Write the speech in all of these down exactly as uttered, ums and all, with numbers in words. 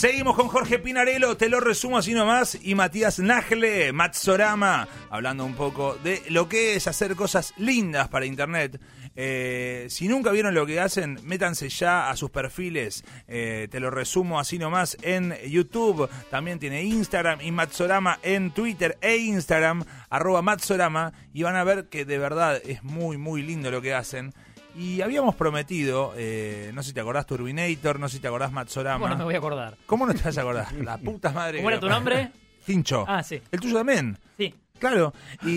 Seguimos con Jorge Pinarello, te lo resumo así nomás, y Matías Nagle, Matsorama, hablando un poco de lo que es hacer cosas lindas para internet. Eh, si nunca vieron lo que hacen, métanse ya a sus perfiles, eh, te lo resumo así nomás, en YouTube, también tiene Instagram y Matsorama en Twitter e Instagram, arroba Matsorama, y van a ver que de verdad es muy muy lindo lo que hacen. Y habíamos prometido, eh, no sé si te acordás Turbinator, no sé si te acordás Matsorama. ¿Cómo no me voy a acordar? ¿Cómo no te vas a acordar? La puta madre. ¿Cómo era tu nombre? Tincho. Ah, sí. ¿El tuyo también? Sí. Claro.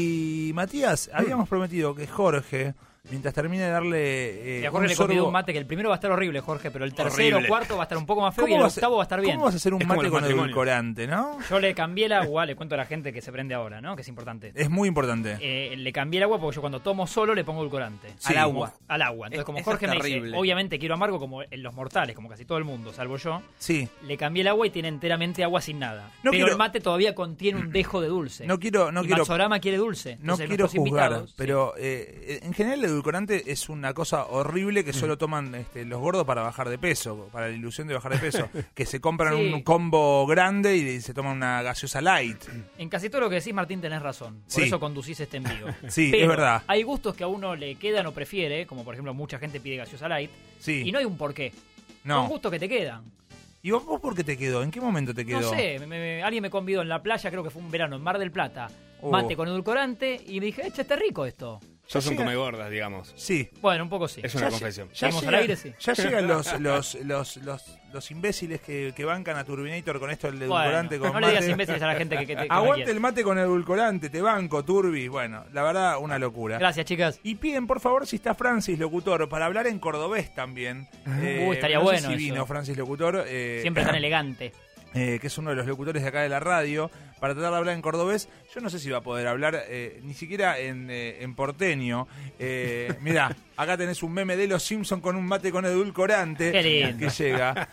Y Matías, habíamos prometido que Jorge, mientras termine de darle... Eh, y a Jorge un le convido sorbo... un mate, que el primero va a estar horrible, Jorge, pero el tercero o cuarto va a estar un poco más feo y el vas a- octavo va a estar bien. ¿Cómo vas a hacer un Es como mate los con matrimonios. edulcorante, no? Yo le cambié el agua, le cuento a la gente que se prende ahora, ¿no? Que es importante. Es muy importante. Eh, le cambié el agua porque yo cuando tomo solo le pongo edulcorante. Sí. Al agua. Al agua. Entonces, Es- como eso Jorge es me dice, terrible. obviamente quiero amargo como en los mortales, como casi todo el mundo, salvo yo, Sí. le cambié el agua y tiene enteramente agua sin nada. No Pero quiero- el mate todavía contiene un dejo de dulce. No quiero... No y quiero... Matsorama quiere dulce. No Entonces, quiero nuestros juzgar, invitados- pero eh, en general el edulcorante es una cosa horrible que solo toman este, los gordos para bajar de peso, para la ilusión de bajar de peso, que se compran Sí. un combo grande y se toman una gaseosa light. En casi todo lo que decís, Martín, tenés razón. Por Sí. eso conducís este envío. Sí, Pero es verdad. hay gustos que a uno le quedan o prefiere, como por ejemplo mucha gente pide gaseosa light, Sí. y no hay un porqué. No. Son gustos que te quedan. ¿Y vos, vos por qué te quedó? ¿En qué momento te quedó? No sé, me- me- alguien me convidó en la playa, creo que fue un verano en Mar del Plata, Oh. mate con edulcorante, y me dije, echa, está rico esto. Sos un llega- come gordas, digamos. Sí. Bueno, un poco sí. Es una Ya confesión. Ya, ¿Estamos llega- al aire? Sí. ya llegan los, los, los, los, los imbéciles que, que bancan a Turbinator con esto del edulcorante Bueno, con no le digas mate. imbéciles a la gente que, que, que me Aguante quiere. el mate con edulcorante, te banco, Turbi. Bueno, la verdad, una locura. Gracias, chicas. Y piden, por favor, si está Francis Locutor, para hablar en cordobés también. Eh, Uy, estaría no bueno sé si eso. vino Francis Locutor. eh, Siempre tan elegante. eh, que es uno de los locutores de acá de la radio, para tratar de hablar en cordobés. Yo no sé si va a poder hablar eh, ni siquiera en, eh, en porteño. Eh, mirá, acá tenés un meme de los Simpsons con un mate con edulcorante Qué lindo. que llega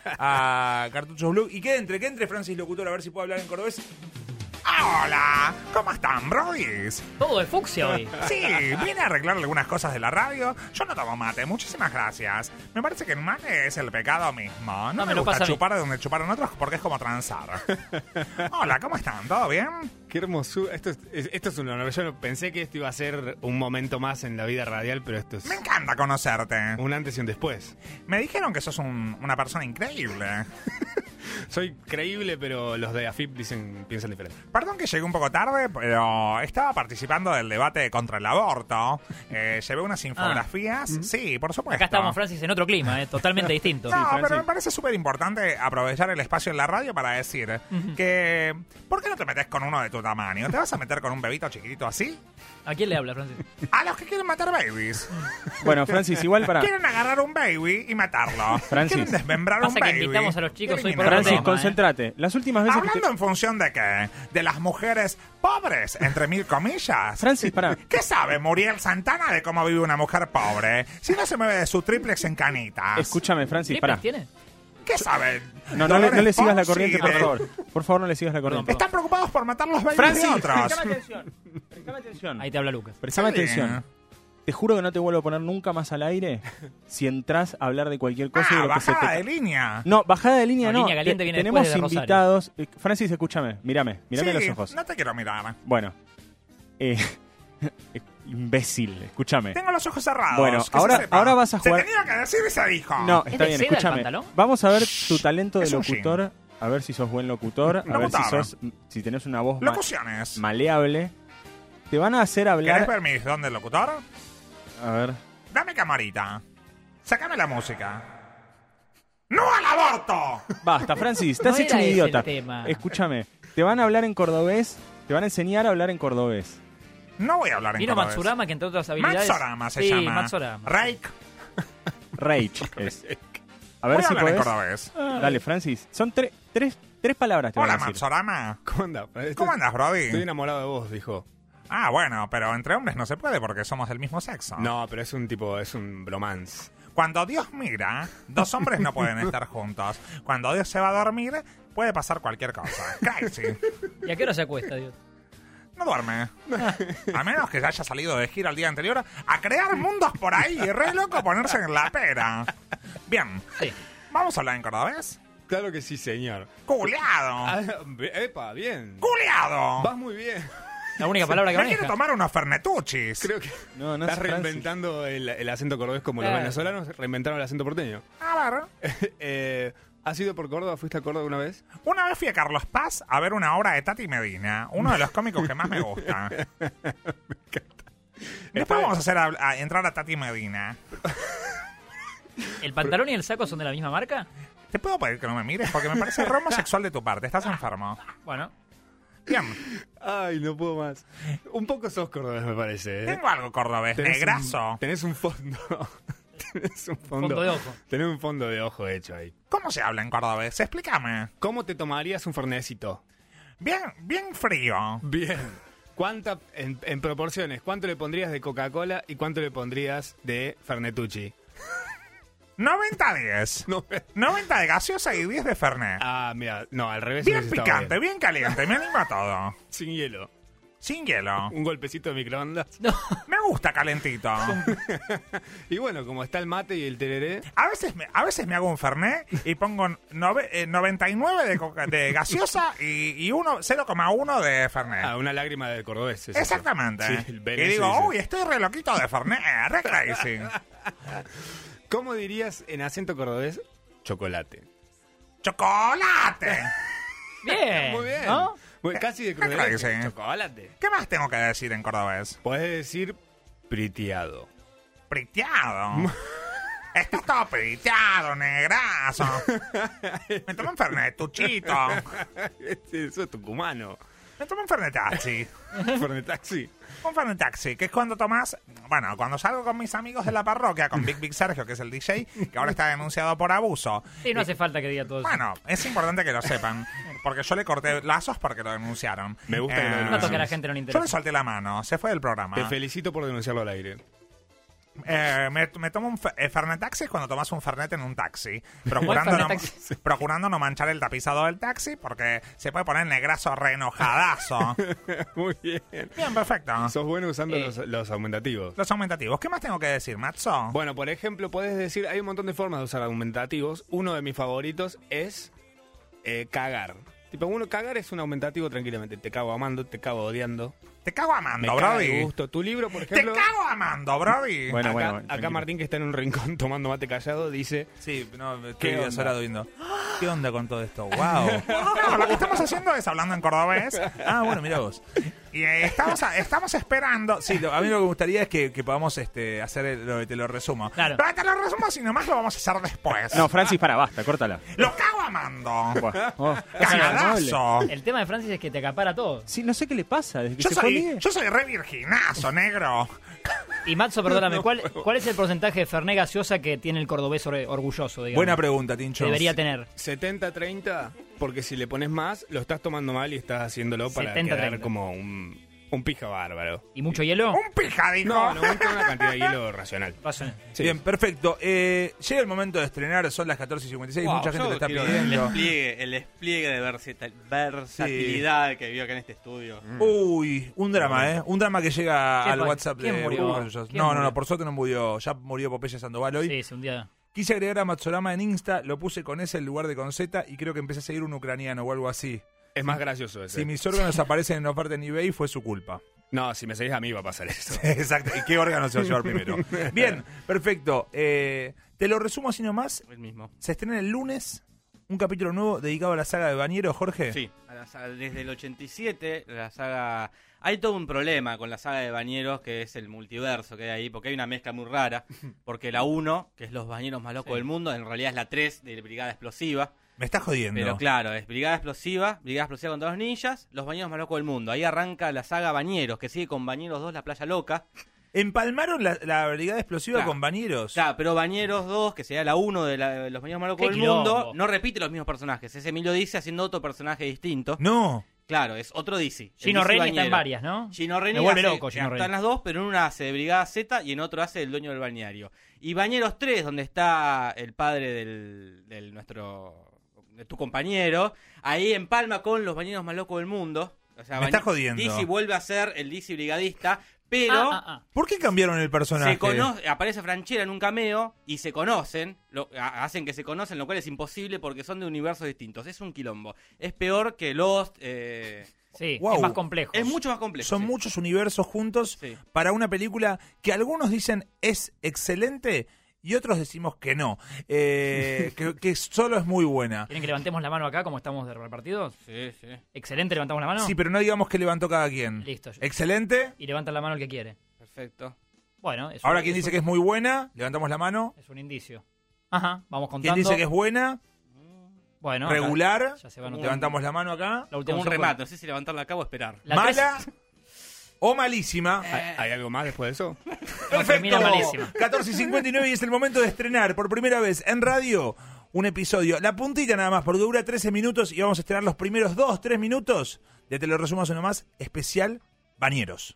a Cartuchos Blue. Y que entre, que entre Francis Locutor, a ver si puede hablar en cordobés. Hola, ¿cómo están, brodis? Todo de fucsia hoy. Sí, vine a arreglar algunas cosas de la radio. Yo no tomo mate, muchísimas gracias. Me parece que el mate es el pecado mismo. No, No, me, me lo gusta pasa a mí. chupar de donde chuparon otros porque es como transar. Hola, ¿cómo están? ¿Todo bien? Qué hermosura. Esto es, es- esto es un honor. Yo no- pensé que esto iba a ser un momento más en la vida radial, pero esto es Me encanta conocerte. un antes y un después. Me dijeron que sos un- una persona increíble. Soy creíble, pero los de A F I P dicen, piensan diferente. Perdón que llegué un poco tarde, pero estaba participando del debate contra el aborto. Eh, llevé unas infografías. Sí, por supuesto. Acá estamos, Francis, en otro clima, eh, totalmente distinto. No, Francis. pero me parece súper importante aprovechar el espacio en la radio para decir que... ¿Por qué no te metes con uno de tu tamaño? ¿Te vas a meter con un bebito chiquitito así? ¿A quién le habla, Francis? A los que quieren matar babies. Bueno, Francis, igual para... Quieren agarrar un baby y matarlo. Francis. Quieren desmembrar un Pasa que baby. invitamos a los chicos Quieren hoy por inaugurar- otro Francis, tema, concéntrate. Las últimas veces que ¿Hablando te... en función de qué? ¿De las mujeres pobres, entre mil comillas? Francis, pará. ¿Qué sabe Muriel Santana de cómo vive una mujer pobre? Si no se mueve de su triplex en canitas. Escúchame, Francis, ¿Triplex pará. tiene? ¿Qué sabe? No, no, le, no le sigas la Dolores corriente, Fonsi por de- favor. Por favor, no le sigas la corriente. Están preocupados por matar los babies Francis, de otros. prestame atención. Prestame atención. Ahí te habla Lucas. Prestame Sí. atención. Te juro que no te vuelvo a poner nunca más al aire si entras a hablar de cualquier cosa y Ah, de lo que se te... bajada de línea. No, bajada de línea No, no. línea caliente Te- viene tenemos después de Rosario. invitados. Eh, Francis, escúchame. Mírame. Mírame Sí, los ojos. no te quiero mirar. Bueno. Eh, imbécil, escúchame. Tengo los ojos cerrados. Bueno, que se ahora- sepa. ahora vas a jugar- Se tenía que decir y se dijo. No, ¿Es está de bien, seda el escúchame. pantalón? Vamos a ver tu talento de Es un locutor. A ver si sos buen locutor. A ver Locutor. si sos. Si tenés una voz ma- Locuciones. maleable. Te van a hacer ¿Querés hablar. ver mi don del locutor? A ver. Dame camarita. Sácame la música. ¡No al aborto! Basta, Francis, te No has hecho un era ese idiota. el tema. Escúchame. Te van a hablar en cordobés. Te van a enseñar a hablar en cordobés. No voy a hablar en Vino cordobés. Matsurama, que entre otras habilidades... Matsorama se sí, llama. Matsorama. Rake. Rage es. A ver Voy a si hablar en podés. cordobés. Dale, Francis. Son tre- tres, tres palabras te van Hola, a decir. Matsorama. ¿Cómo andas? Esto- ¿Cómo andas, Brody? Estoy enamorado de vos, dijo. Ah, bueno, pero entre hombres no se puede porque somos del mismo sexo. No, pero es un tipo, es un bromance. Cuando Dios mira, dos hombres no pueden estar juntos. Cuando Dios se va a dormir, puede pasar cualquier cosa. Crazy. ¿Y a qué hora se acuesta, Dios? No duerme. A menos que haya salido de gira el día anterior a crear mundos por ahí. Re loco ponerse en la pera. Bien. Sí. ¿Vamos a hablar en cordobés? Claro que sí, señor. Culeado. Ah, epa, bien. Culeado. Vas muy bien. La única palabra que Me quiero maneja. tomar unos fernetuchis. Creo que No, no estás es Francis. reinventando el, el acento cordobés como Claro. los venezolanos reinventaron el acento porteño. A ver. eh, ¿Has ido por Córdoba? ¿Fuiste a Córdoba una vez? Una vez fui a Carlos Paz a ver una obra de Tati Medina, uno de los cómicos que más me gusta. Después vamos a hacer a, a entrar a Tati Medina. ¿El pantalón y el saco son de la misma marca? ¿Te puedo pedir que no me mires? Porque me parece re homosexual de tu parte. Estás enfermo. Bueno. Bien. Ay, no puedo más. Un poco sos cordobés, me parece. ¿eh? Tengo algo cordobés, Tenés negrazo. Un, tenés un fondo. tenés un fondo, Fondo de ojo. Tenés un fondo de ojo hecho ahí. ¿Cómo se habla en cordobés? Explícame. ¿Cómo te tomarías un fernecito? Bien, bien frío. Bien. ¿Cuánta, en, en proporciones, cuánto le pondrías de Coca-Cola y cuánto le pondrías de Fernetucci? noventa a diez. No, noventa de gaseosa y diez de Fernet. ah, mira, no, al revés. Bien hubiese estado picante, bien. bien caliente. Me anima todo. Sin hielo. Sin hielo. Un golpecito de microondas. No. Me gusta calentito. Y bueno, como está el mate y el tereré, A veces me, a veces me hago un Fernet y pongo nove- eh, noventa y nueve de, coca- de gaseosa y, y uno- cero coma uno de Fernet. ah, una lágrima del cordobés. es eso. Exactamente. Sí, el y Venecio digo, dice. uy, estoy re loquito de Fernet, re crazy. ¿Cómo dirías en acento cordobés? Chocolate. ¡Chocolate! Bien. Muy bien. ¿No? Muy- casi de Claro que cordobés. sí. Chocolate. ¿Qué más tengo que decir en cordobés? Puedes decir priteado. Priteado. Está todo priteado, negrazo. Me tomo un Fernet, tuchito. Eso es tucumano. Me tomo un Fernet taxi. Fernetaxi. Un Fernet taxi, que es cuando tomas... Bueno, cuando salgo con mis amigos de la parroquia, con Big Big Sergio, que es el D J, que ahora está denunciado por abuso. Sí, no hace falta que diga todo eso. Bueno, es importante que lo sepan, porque yo le corté lazos porque lo denunciaron. Me gusta que lo no denuncien. toque a la gente no le Yo le interesa. solté la mano, se fue del programa. Te felicito por denunciarlo al aire. Eh, me, me tomo un fe- eh, Fernet taxi es cuando tomas un Fernet en un taxi, procurando no, Fernet taxi? procurando no manchar el tapizado del taxi, porque se puede poner negrazo re enojadazo. Muy bien. Bien, perfecto. Sos bueno usando Eh. los, los aumentativos. Los aumentativos. ¿Qué más tengo que decir, Matzo? Bueno, por ejemplo, puedes decir, hay un montón de formas de usar aumentativos. Uno de mis favoritos es eh, cagar. Tipo, uno cagar es un aumentativo tranquilamente. Te cago amando, te cago odiando. Te cago Me amando, caga Brody. de gusto. Tu libro, por Te ejemplo... cago amando, Brody. Bueno, acá, bueno, acá tranquilo. Martín, que está en un rincón tomando mate callado, dice... Sí, no, ¿Qué estoy onda? azorado viendo. ¿Qué onda con todo esto? ¡Wow! No, lo que estamos haciendo es hablando en cordobés. Ah, bueno, mira vos. Y eh, estamos, a- estamos esperando. Sí, lo- a mí lo que me gustaría es que, que podamos este, hacer el- lo de te lo resumo. Claro. Pero te lo resumo, si nomás lo vamos a hacer después. No, Francis, para, basta, córtala. ¡Lo cago amando! Buah. Oh, es ¡Cagadazo! El tema de Francis es que te acapara todo. Sí, no sé qué le pasa. Desde que Yo se fue soy, Miguel. yo soy re virginazo, negro. Y Matzo, perdóname, ¿cuál, ¿cuál es el porcentaje de Fernet gaseosa que tiene el cordobés or- orgulloso, digamos? Buena pregunta, Tincho. Debería tener. setenta treinta, porque si le pones más, lo estás tomando mal y estás haciéndolo para setenta quedar treinta. como un, un pija bárbaro. ¿Y mucho hielo? Un pija, dijo. No, no, una cantidad de hielo racional. Razón. Sí. Bien, perfecto. Eh, llega el momento de estrenar, son las catorce y cincuenta y seis. Wow, Mucha gente yo lo está quiero El pidiendo. despliegue, el despliegue de versata- versatilidad que vivió acá en este estudio. Uy, un drama, ¿eh? Un drama que llega ¿Qué al pa- WhatsApp quién de murió? Burbujas Rayosas. ¿Quién No, no, no, murió? por suerte no murió. Ya murió Popeye Sandoval hoy. Sí, es un día. Quise agregar a Matsorama en Insta, lo puse con S en lugar de con Z y creo que empecé a seguir un ucraniano o algo así. Es más gracioso ese. Si mis órganos aparecen en oferta en eBay, fue su culpa. No, si me seguís a mí va a pasar eso. Exacto. ¿Y qué órgano se va a llevar primero? Bien, perfecto. Eh, te lo resumo así nomás. El mismo. Se estrena el lunes un capítulo nuevo dedicado a la saga de Bañero, Jorge. Sí, a la saga- desde el ochenta y siete, la saga... Hay todo un problema con la saga de Bañeros, que es el multiverso que hay ahí, porque hay una mezcla muy rara. Porque la uno, que es los bañeros más locos Sí. del mundo, en realidad es la tres de Brigada Explosiva. Me estás jodiendo. Pero claro, es Brigada Explosiva, Brigada Explosiva contra los ninjas, los bañeros más locos del mundo. Ahí arranca la saga Bañeros, que sigue con Bañeros dos, La Playa Loca. Empalmaron la, la brigada explosiva Claro. con Bañeros. Claro, pero Bañeros dos, que sería la uno de, la- de los bañeros más locos ¡Qué del quilombo! mundo, no repite los mismos personajes. Es Emilio Dizzy haciendo otro personaje distinto. No. Claro, es otro Dizzy. el Gino Dizzy Reni está en bañero. varias, ¿no? Gino Reni Me vuelve hace- loco, Gino Están Reni. las dos, pero en una hace de Brigada Z y en otro hace el dueño del balneario. Y Bañeros tres, donde está el padre del, del nuestro de tu compañero, ahí empalma con los bañeros más locos del mundo. O sea, Me Bañ- estás jodiendo. Dizzy vuelve a ser el Dizzy brigadista, Pero Ah, ah, ah. ¿Por qué cambiaron el personaje? se conoce, aparece Franchella en un cameo y se conocen, lo, a- hacen que se conocen, lo cual es imposible porque son de universos distintos. Es un quilombo. Es peor que Lost. eh, Sí, Wow. es más complejo. es mucho más complejo. Son sí. muchos universos juntos Sí. para una película que algunos dicen es excelente y otros decimos que no, eh, que, que solo es muy buena. ¿Quieren que levantemos la mano acá como estamos de repartidos? Sí, sí. Excelente, levantamos la mano. Sí, pero no digamos que levantó cada quien. Listo. Excelente. Y levanta la mano el que quiere. Perfecto. Bueno, es Ahora un, quien es dice un- que es muy buena, levantamos la mano. es un indicio. Ajá, vamos Quien contando. dice que es buena, bueno, regular, ya se va anotando. levantamos la mano acá. La última Como un opción remate. No sé si levantarla acá o esperar. La Mala tres- o malísima. ¿Hay, hay algo más después de eso? no, termina malísima. catorce y cincuenta y nueve y es el momento de estrenar por primera vez en radio un episodio. La puntita nada más, porque dura trece minutos y vamos a estrenar los primeros dos, tres minutos de Te lo resumo uno más, especial Bañeros.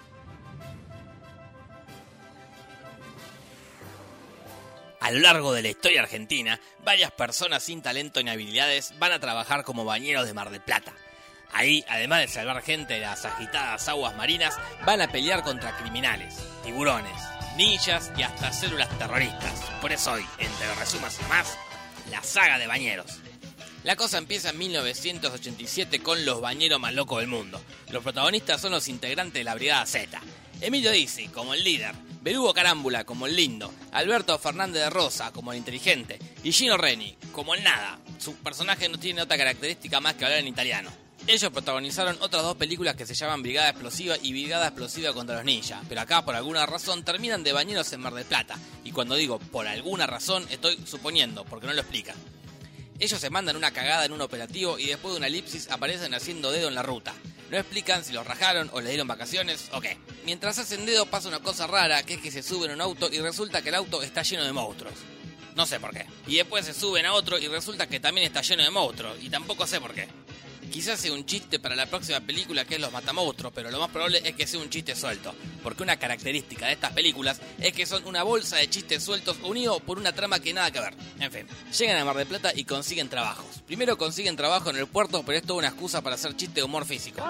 A lo largo de la historia argentina, varias personas sin talento ni habilidades van a trabajar como bañeros de Mar del Plata. Ahí, además de salvar gente de las agitadas aguas marinas, van a pelear contra criminales, tiburones, ninjas y hasta células terroristas. Por eso hoy, entre los resumas y más, la saga de bañeros. La cosa empieza en mil novecientos ochenta y siete con los bañeros más locos del mundo. Los protagonistas son los integrantes de la Brigada Z. Emilio Dizzi como el líder, Berugo Carámbula como el lindo, Alberto Fernández de Rosa como el inteligente y Gino Reni como el nada. Su personaje no tiene otra característica más que hablar en italiano. Ellos protagonizaron otras dos películas que se llaman Brigada Explosiva y Brigada Explosiva contra los Ninjas, pero acá por alguna razón terminan de bañeros en Mar del Plata. Y cuando digo por alguna razón estoy suponiendo, porque no lo explican. Ellos se mandan una cagada en un operativo y después de una elipsis aparecen haciendo dedo en la ruta. No explican si los rajaron o les dieron vacaciones o qué. Mientras hacen dedo pasa una cosa rara, que es que se suben a un auto y resulta que el auto está lleno de monstruos. No sé por qué. Y después se suben a otro y resulta que también está lleno de monstruos y tampoco sé por qué. Quizás sea un chiste para la próxima película que es Los Matamonstruos, pero lo más probable es que sea un chiste suelto. Porque una característica de estas películas es que son una bolsa de chistes sueltos unidos por una trama que nada que ver. En fin, llegan a Mar del Plata y consiguen trabajos. Primero consiguen trabajo en el puerto, pero es toda una excusa para hacer chiste de humor físico.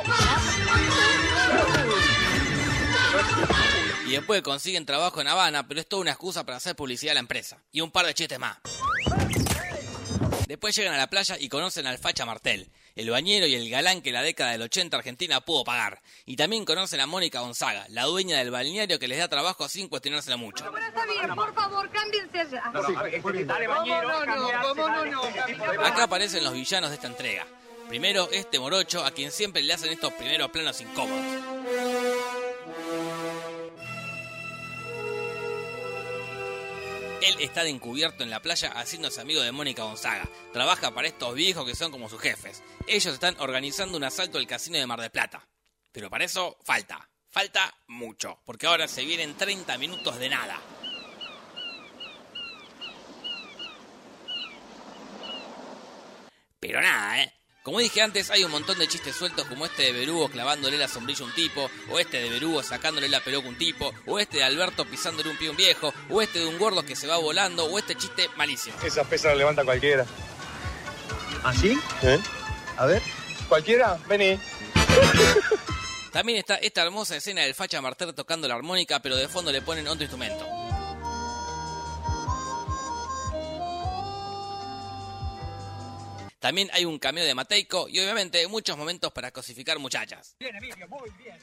Y después consiguen trabajo en Habana, pero es toda una excusa para hacer publicidad a la empresa. Y un par de chistes más. Después llegan a la playa y conocen al Facha Martel, el bañero y el galán que la década del ochenta Argentina pudo pagar. Y también conocen a Mónica Gonzaga, la dueña del balneario que les da trabajo sin cuestionárselo mucho. Bueno, está bien, por favor, cámbiense allá. Dale, bañero, ¿Cómo no, no? ¿Cómo no, no? Acá aparecen los villanos de esta entrega. Primero, este morocho, a quien siempre le hacen estos primeros planos incómodos. Él está de encubierto en la playa haciéndose amigo de Mónica Gonzaga. Trabaja para estos viejos que son como sus jefes. Ellos están organizando un asalto al casino de Mar del Plata. Pero para eso falta. Falta mucho. Porque ahora se vienen treinta minutos de nada. Pero nada, ¿eh? Como dije antes, hay un montón de chistes sueltos como este de Berugo clavándole la sombrilla a un tipo, o este de Berugo sacándole la peluca a un tipo, o este de Alberto pisándole un pie a un viejo, o este de un gordo que se va volando, o este chiste malísimo. Esa pesa la levanta cualquiera. ¿Así? ¿Eh? A ver. ¿Cualquiera? Vení. También está esta hermosa escena del Facha Martel tocando la armónica, pero de fondo le ponen otro instrumento. También hay un cameo de Mateico y obviamente muchos momentos para cosificar muchachas. Bien, Emilio, muy bien.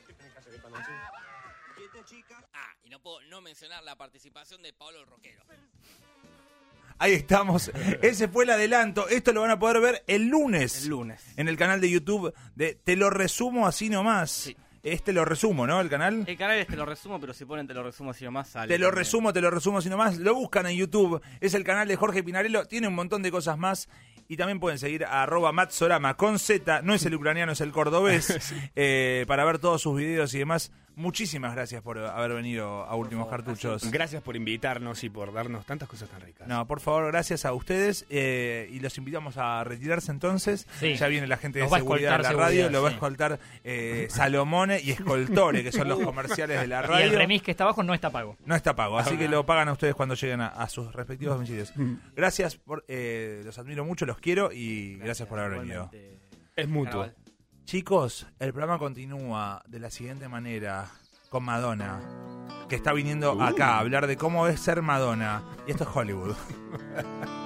Ah, y no puedo no mencionar la participación de Pablo el Roquero. Ahí estamos. Ese fue el adelanto. Esto lo van a poder ver el lunes. El lunes. En el canal de YouTube de Te lo resumo así nomás. Sí. Este lo resumo, ¿no? El canal. El canal es Te lo resumo, pero si ponen Te lo resumo así nomás sale. Te lo también. resumo, te lo resumo así nomás. Lo buscan en YouTube. Es el canal de Jorge Pinarello. Tiene un montón de cosas más. Y también pueden seguir a arroba Matsorama con Z. No es el ucraniano, es el cordobés. eh, para ver todos sus videos y demás. Muchísimas gracias por haber venido a Últimos Cartuchos. Gracias por invitarnos y por darnos tantas cosas tan ricas. No, por favor, gracias a ustedes. Eh, y los invitamos a retirarse entonces. Sí. Ya viene la gente de Nos va a seguridad de la escoltar radio. seguridad, Lo va a sí. escoltar eh, Salomone y Escoltore, que son los comerciales de la Y el radio. remis que está abajo no está pago. No está pago, así que lo pagan a ustedes cuando lleguen a, a sus respectivos domicilios. Gracias, por, eh, los admiro mucho, los quiero y gracias, por haber venido. Igualmente. Es mutuo. Carnaval. Chicos, el programa continúa de la siguiente manera. con Madonna, que está viniendo acá a hablar de cómo es ser Madonna. Y esto es Hollywood.